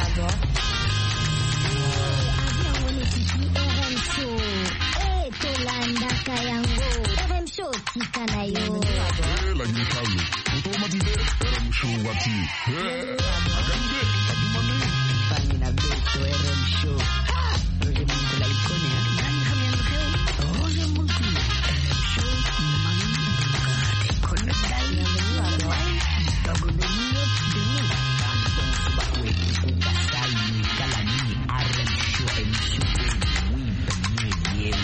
Lagi kali, untuk mati deh, dalam show wati. Akan deh, tapi mana? Pangin abeto RM show. Roger Multi ikon ya. Dan kami yang tahu, Roger Multi RM show main ikon dari yang lain. Bago demiot dengan kantong sebab wek buka sayu kalani RM show MC we penyedia.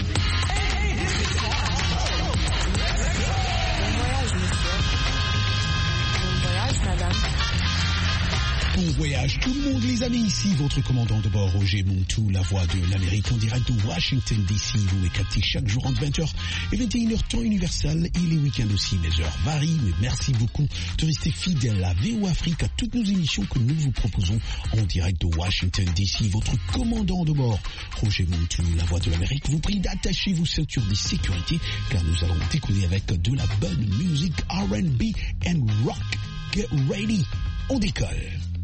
Bon voyage tout le monde les amis, ici votre commandant de bord Roger Montou, la voix de l'Amérique en direct de Washington DC. Vous me captez chaque jour entre 20h et 21h temps universel et les week-ends aussi. Mes heures varient, mais merci beaucoup de rester fidèle à VO Afrique, à toutes nos émissions que nous vous proposons en direct de Washington DC. Votre commandant de bord Roger Montou, la voix de l'Amérique, vous prie d'attacher vos ceintures de sécurité car nous allons décoller avec de la bonne musique R&B and rock. Get ready, on décolle.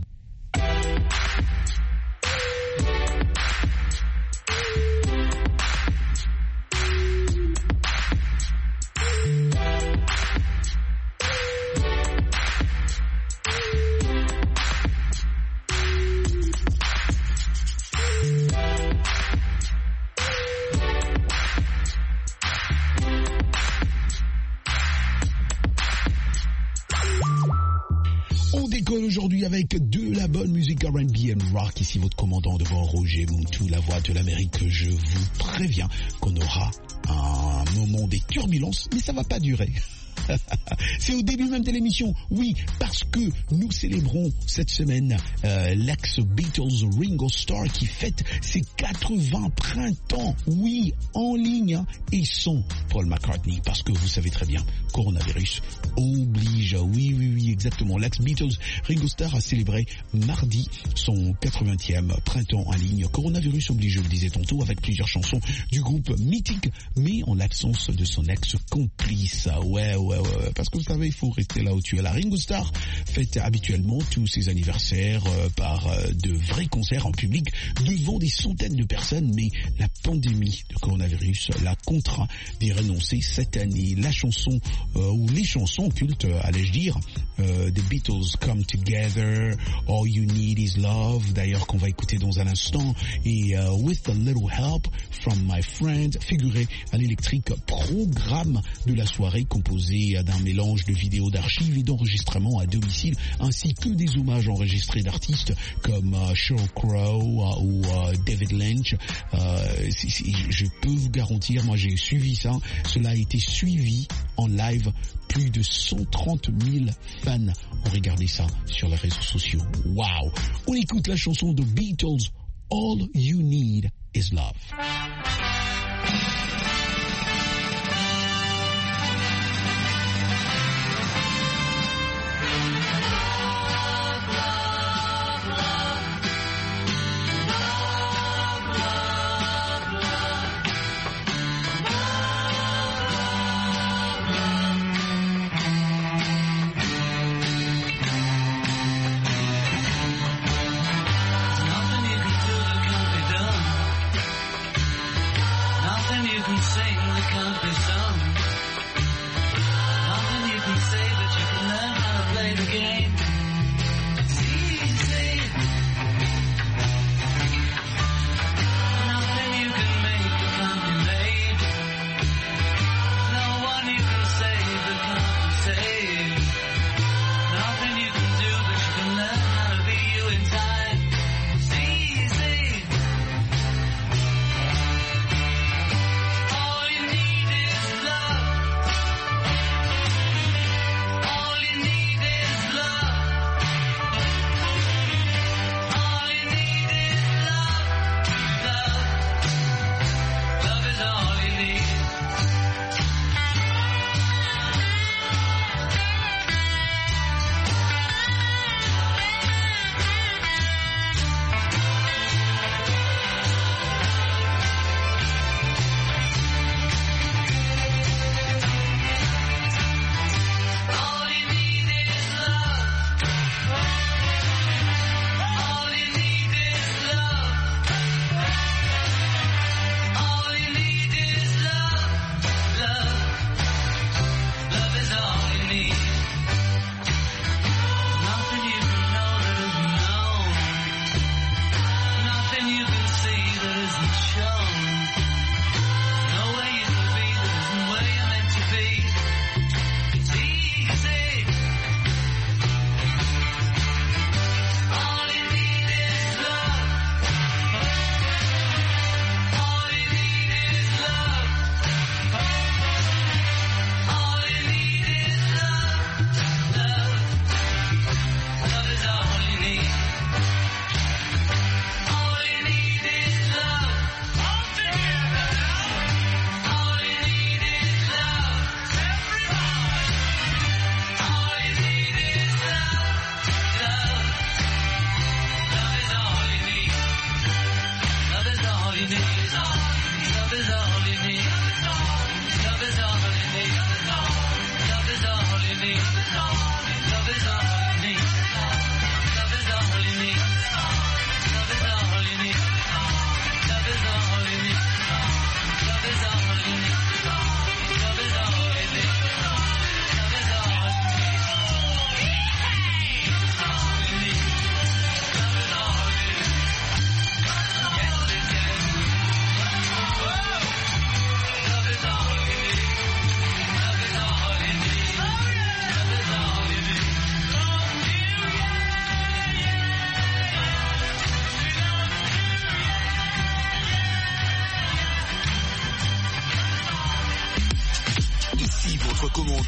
Aujourd'hui avec de la bonne musique R&B and rock. Ici votre commandant de bord Roger Montou, la voix de l'Amérique. Je vous préviens qu'on aura un moment des turbulences, mais ça va pas durer. C'est au début même de l'émission, oui, parce que nous célébrons cette semaine l'ex-Beatles Ringo Starr qui fête ses 80 printemps, oui, en ligne, hein, et sans Paul McCartney, parce que vous savez très bien, coronavirus oblige, oui, exactement, l'ex-Beatles Ringo Starr a célébré mardi son 80e printemps en ligne, coronavirus oblige, je le disais tantôt, avec plusieurs chansons du groupe mythique, mais en l'absence de son ex-complice, ouais, parce que vous savez, il faut rester là où tu es. La Ringo Starr fête habituellement tous ses anniversaires par de vrais concerts en public devant des centaines de personnes, mais la pandémie de coronavirus l'a contraint d'y renoncer cette année. La chanson, ou les chansons cultes, allais-je dire, The Beatles Come Together, All You Need Is Love, d'ailleurs qu'on va écouter dans un instant, et With a Little Help from My Friend, figuré à l'électrique programme de la soirée composé d'un mélange de vidéos d'archives et d'enregistrements à domicile, ainsi que des hommages enregistrés d'artistes comme Sheryl Crow ou David Lynch. Je peux vous garantir, moi j'ai suivi ça, cela a été suivi en live, plus de 130 000 fans ont regardé ça sur les réseaux sociaux. Waouh! On écoute la chanson de Beatles, All You Need Is Love. Nothing you can do that can't be done.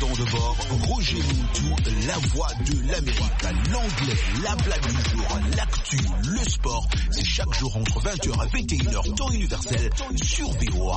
commandant de bord, Roger Moutou, la voix de l'Amérique. L'anglais, la blague du jour, l'actu, le sport, c'est chaque jour entre 20h et 21h, temps universel, sur VOA.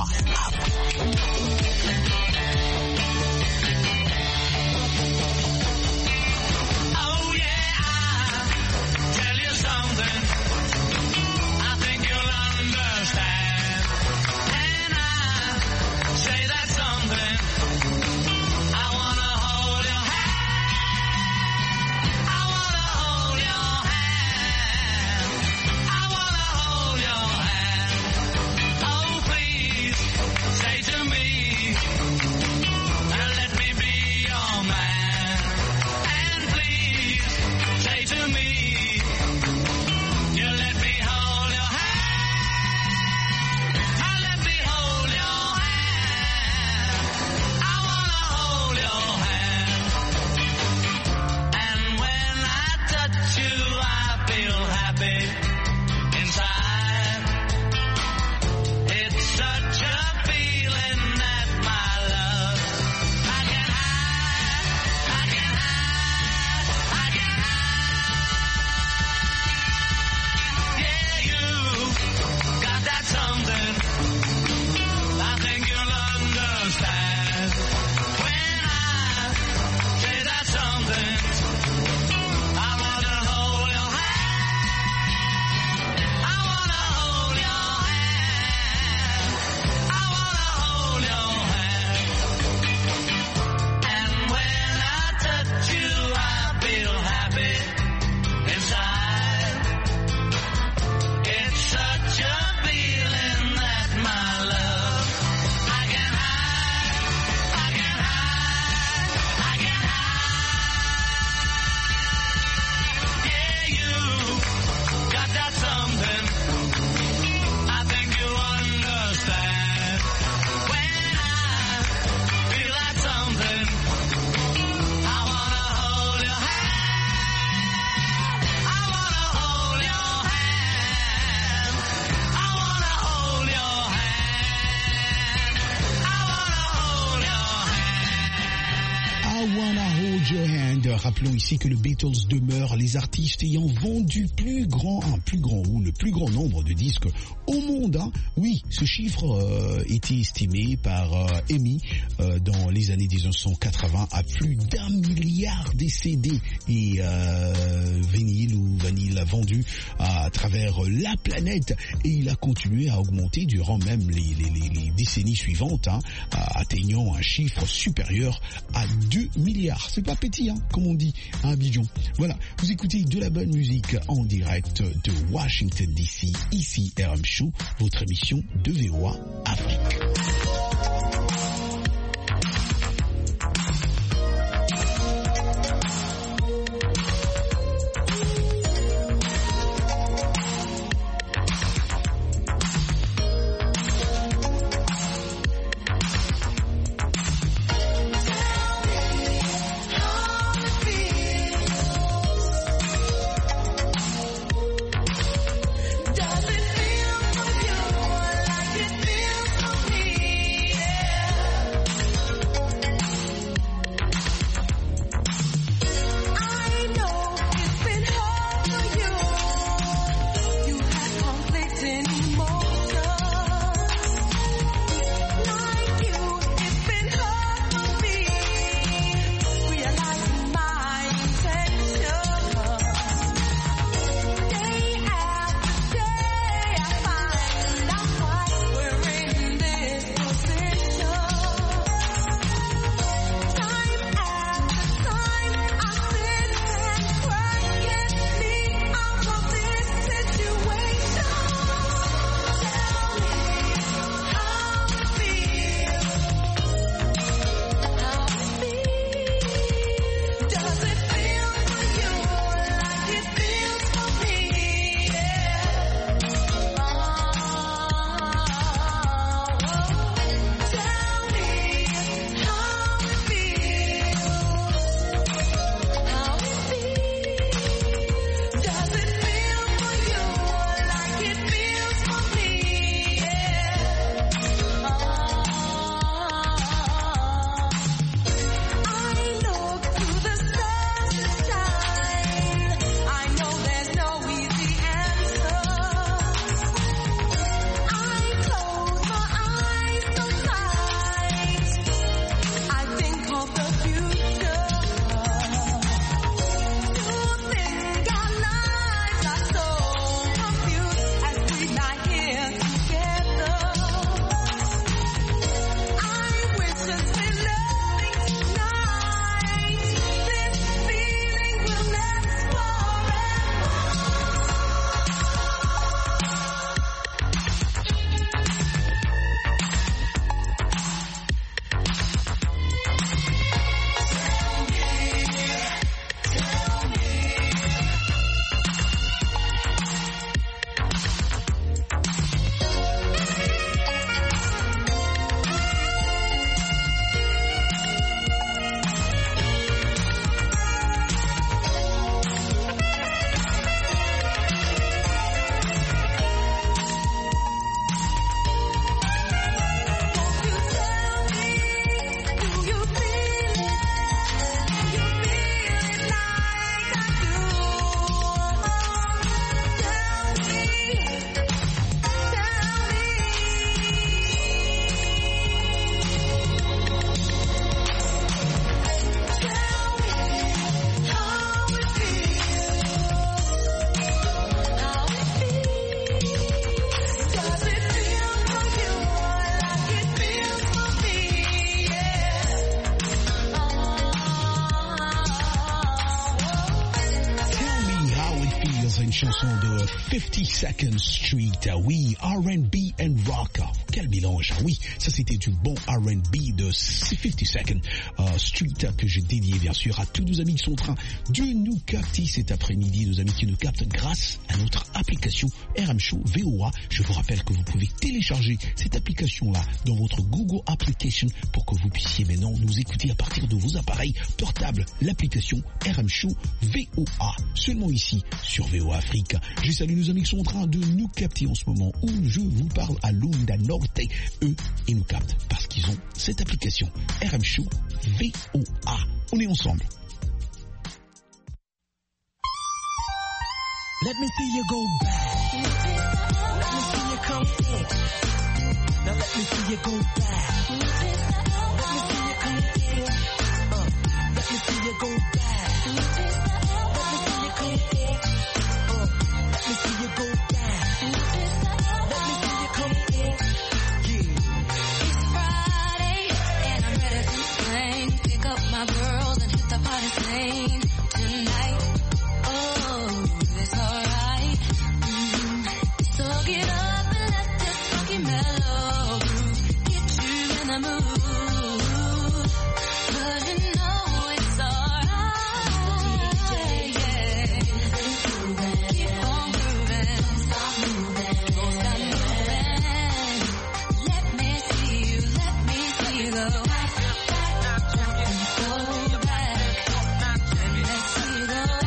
Rappelons ici que le Beatles demeure les artistes ayant vendu le plus grand nombre de disques au monde. Hein. Oui, ce chiffre était estimé par EMI dans les années 1980 à plus d'1 milliard de CD et vinyle vendus à travers la planète, et il a continué à augmenter durant même les décennies suivantes, hein, atteignant un chiffre supérieur à 2 milliards. C'est pas petit, hein, comme on dit à Abidjan. Voilà, vous écoutez de la bonne musique en direct de Washington DC, ici RM Show, votre émission de VOA Afrique. Does it feel so pure like it feels so real? une chanson de 52nd Street. Oui, R&B and rock. Quel mélange. Oui, ça c'était du bon R&B de 52nd Street que je dédié bien sûr à tous nos amis qui sont en train de nous capter cet après-midi, nos amis qui nous captent grâce à notre application RM Show VOA. Je vous rappelle que vous pouvez télécharger cette application-là dans votre Google Application pour que vous puissiez maintenant nous écouter à partir de vos appareils portables. L'application RM Show VOA, seulement ici sur VOA Afrique. Je salue nos amis qui sont en train de nous capter en ce moment où je vous parle à Lunda Norte. Eux, ils nous captent parce qu'ils ont cette application RM Show VOA. On est ensemble. Let me see you go back. Let me see you come in. Now let me see you go back. Let me see you come in. Let me see you go back. Let me see you come in. Let me see you go back. Let me see you come in. Yeah. It's Friday and I'm ready to swing. Pick up my girls and hit the party scene tonight. Oh, it's alright. So get up and let this funky mellow groove get you in the mood. 'Cause you know it's alright. Yeah. Keep on grooving. Don't stop moving. Don't stop moving. Let me see you go. Go back. Let me see you go.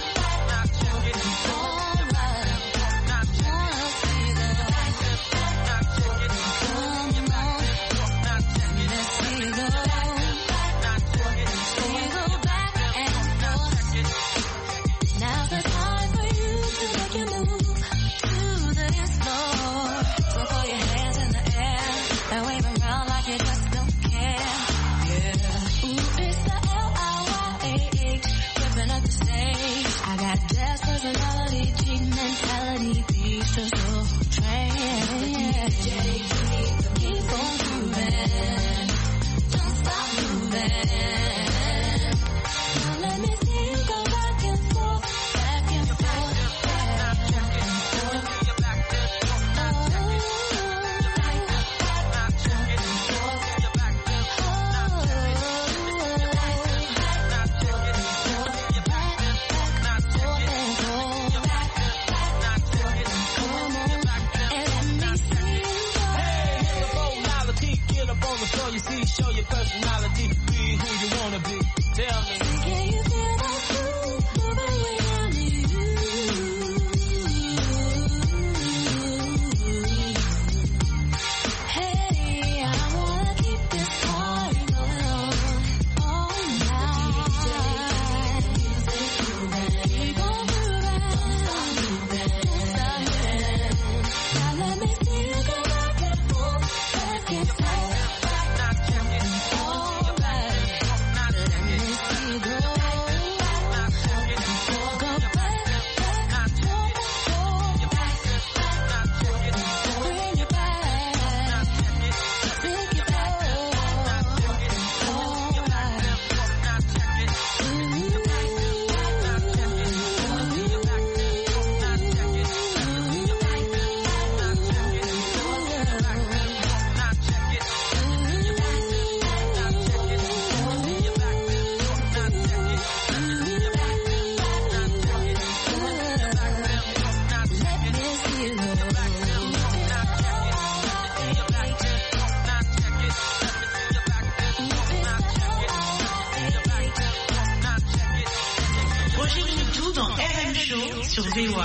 Personality, cheat mentality, beast or so trained. Keep on moving, don't stop moving. Now let me see you go back and forth, back and forth, back and forth. Show your personality, be who you wanna be. Tell me. Can you feel that groove moving around you? Hey, I wanna keep this party going on all night. Keep on moving, don't stop moving. Now let me see you go back and forth, back and forth. Sur VOA.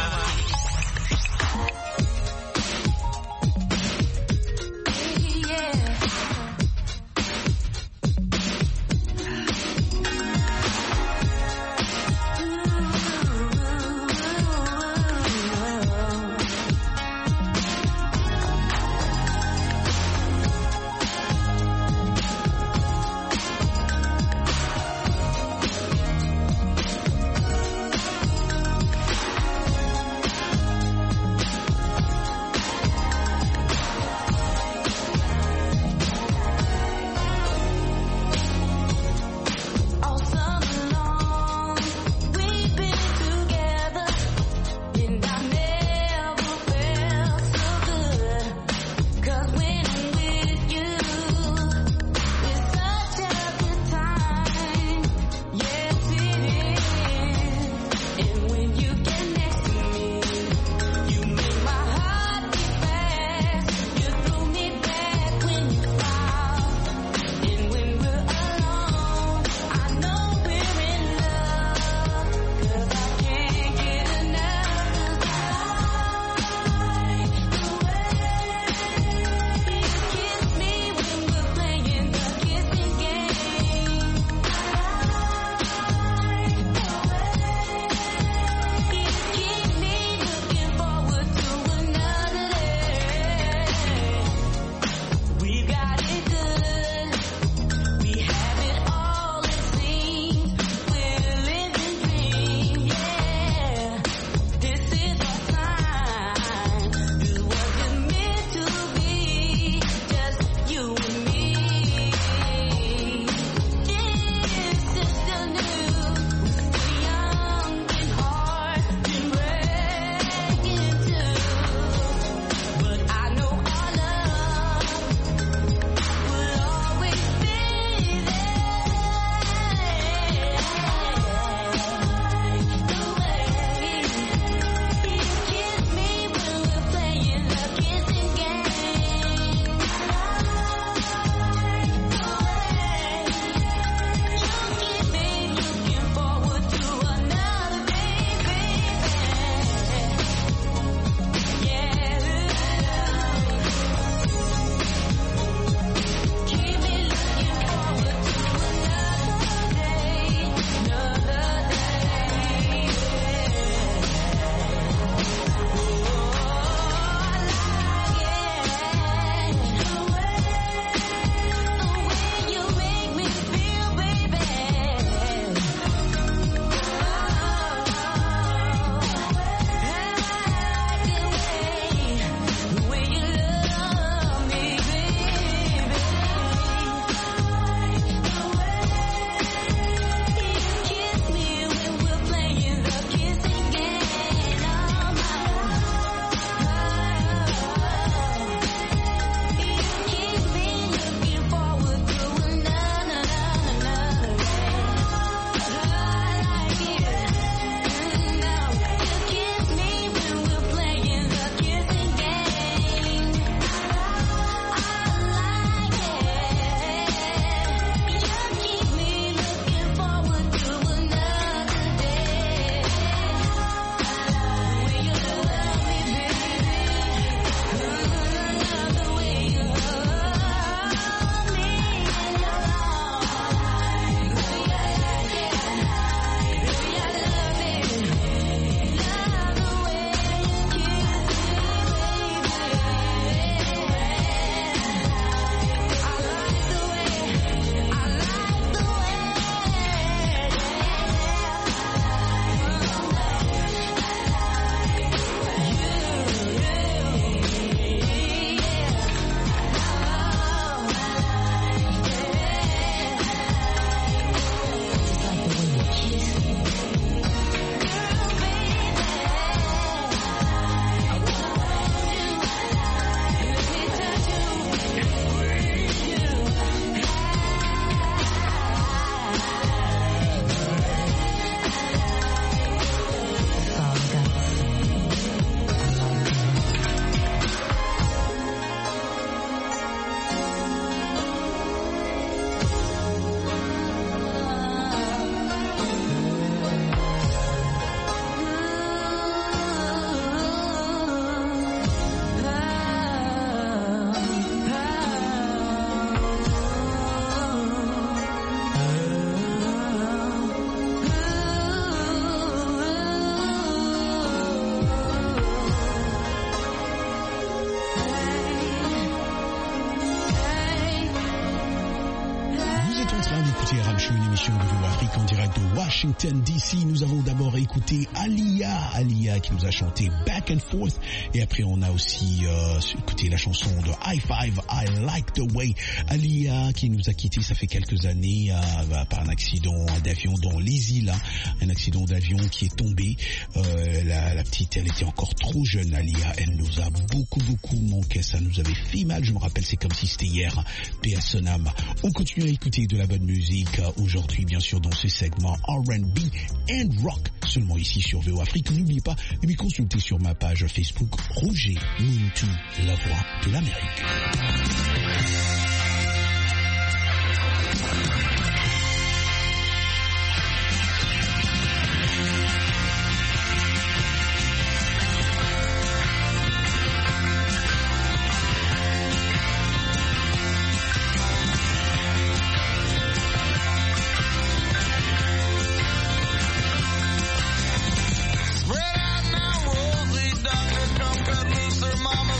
l'émission de VOA Afrique en direct de Washington DC. Nous avons d'abord écouté Alia qui nous a chanté Back and Forth, et après on a aussi écouté la chanson de High Five, I Like the Way. Alia qui nous a quittés ça fait quelques années par un accident d'avion dans les îles, un accident d'avion qui est tombé. La petite, elle était encore trop jeune, Alia, elle nous a beaucoup manqué, ça nous avait fait mal, je me rappelle, c'est comme si c'était hier. Paix à son âme. On continue à écouter de la bonne musique aujourd'hui, bien sûr, dans ce segment R&B and Rock, seulement ici sur VOA Afrique. N'oubliez pas de me consulter sur ma page Facebook Roger Muntu, la voix de l'Amérique.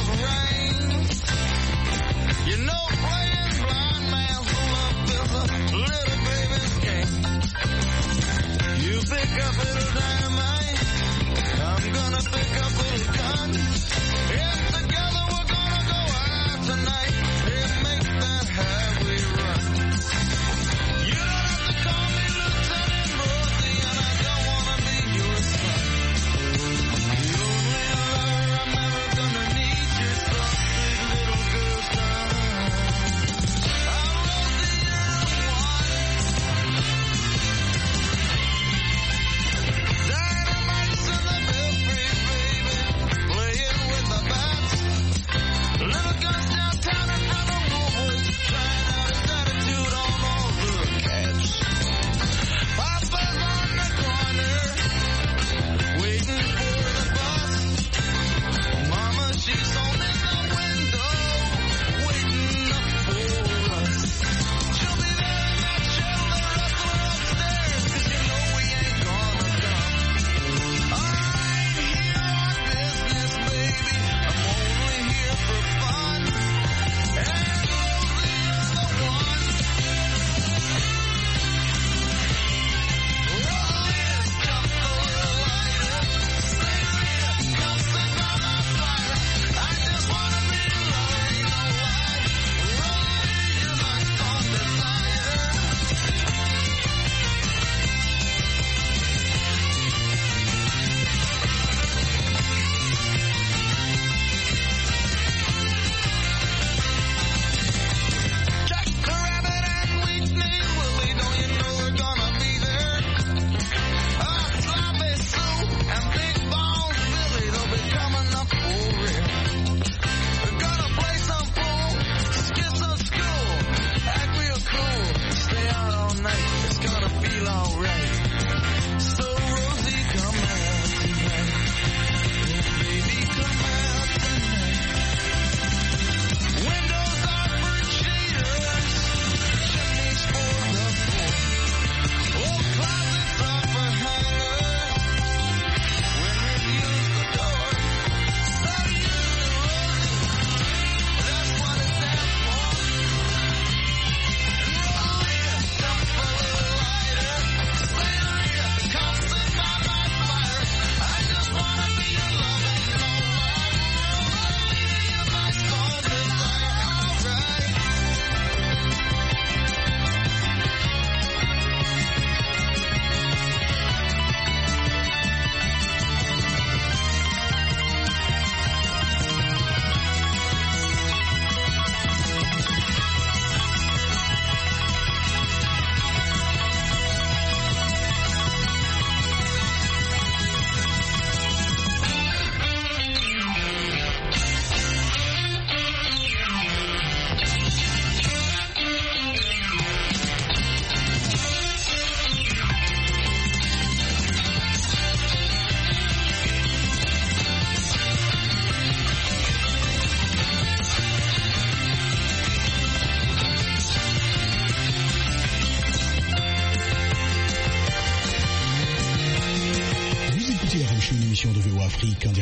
You know, playing blind man's love is a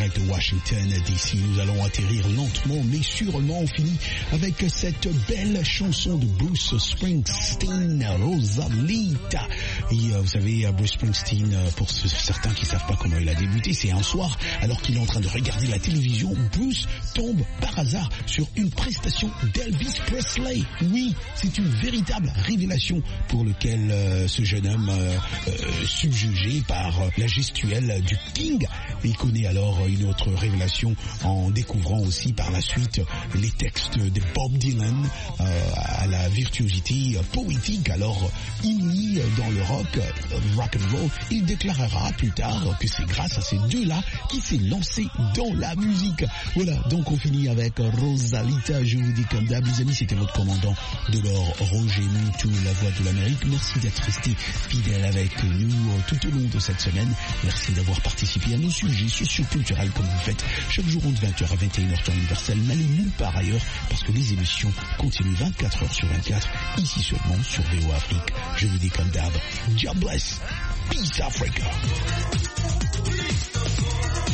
direct de Washington DC. Nous allons atterrir lentement mais sûrement. On finit avec cette belle chanson de Bruce Springsteen, Rosalita. Et vous savez, Bruce Springsteen, pour certains qui ne savent pas comment il a débuté, c'est un soir, alors qu'il est en train de regarder la télévision, Bruce tombe par hasard sur une prestation d'Elvis Presley. Oui, c'est une véritable révélation pour lequel ce jeune homme subjugué par la gestuelle du King. Il connaît alors une autre révélation en découvrant aussi par la suite les textes de Bob Dylan à la virtuosité poétique alors inouïe dans le rock and roll. Il déclarera plus tard que c'est grâce à ces deux-là qu'il s'est lancé dans la musique. Voilà, donc on finit avec Rosalita. Je vous dis comme d'hab, les amis, c'était votre commandant de l'or, Roger Moutou, la voix de l'Amérique. Merci d'être resté fidèle avec nous tout au long de cette semaine. Merci d'avoir participé à nos sujets socio-culturels comme vous faites chaque jour entre 20h à 21h temps universel. N'allez nulle part ailleurs parce que les émissions continuent 24h sur 24 ici seulement sur VOA Afrique. Je vous dis comme d'hab, God bless, peace Africa.